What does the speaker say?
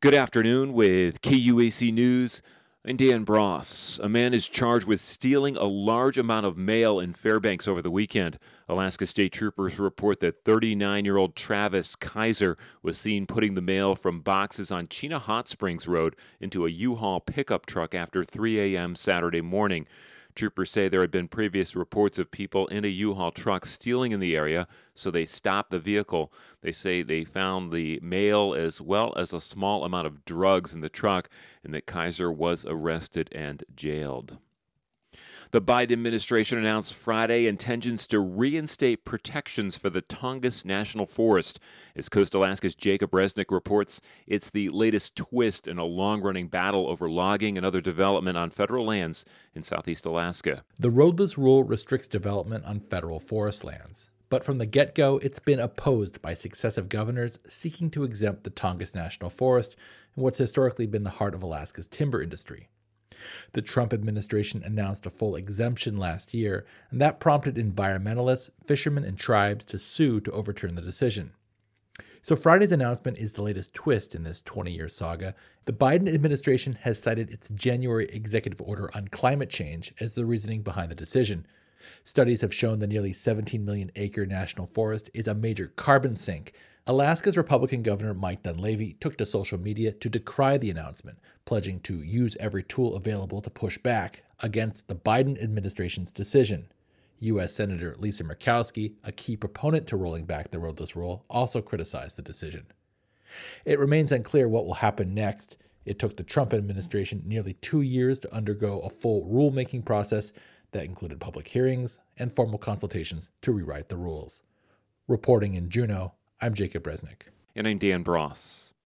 Good afternoon with KUAC News. I'm Dan Bross. A man is charged with stealing a large amount of mail in Fairbanks over the weekend. Alaska State Troopers report that 39-year-old Travis Kaiser was seen putting the mail from boxes on Chena Hot Springs Road into a U-Haul pickup truck after 3 a.m. Saturday morning. Troopers say there had been previous reports of people in a U-Haul truck stealing in the area, so they stopped the vehicle. They say they found the mail as well as a small amount of drugs in the truck, and that Kaiser was arrested and jailed. The Biden administration announced Friday intentions to reinstate protections for the Tongass National Forest. As Coast Alaska's Jacob Resnick reports, it's the latest twist in a long-running battle over logging and other development on federal lands in southeast Alaska. The roadless rule restricts development on federal forest lands. But from the get-go, it's been opposed by successive governors seeking to exempt the Tongass National Forest in what's historically been the heart of Alaska's timber industry. The Trump administration announced a full exemption last year, and that prompted environmentalists, fishermen, and tribes to sue to overturn the decision. So Friday's announcement is the latest twist in this 20-year saga. The Biden administration has cited its January executive order on climate change as the reasoning behind the decision. Studies have shown the nearly 17 million acre national forest is a major carbon sink. Alaska's Republican Governor Mike Dunleavy took to social media to decry the announcement, pledging to use every tool available to push back against the Biden administration's decision. U.S. Senator Lisa Murkowski, a key proponent to rolling back the roadless rule, also criticized the decision. It remains unclear what will happen next. It took the Trump administration nearly 2 years to undergo a full rulemaking process that included public hearings and formal consultations to rewrite the rules. Reporting in Juneau, I'm Jacob Resnick. And I'm Dan Bross.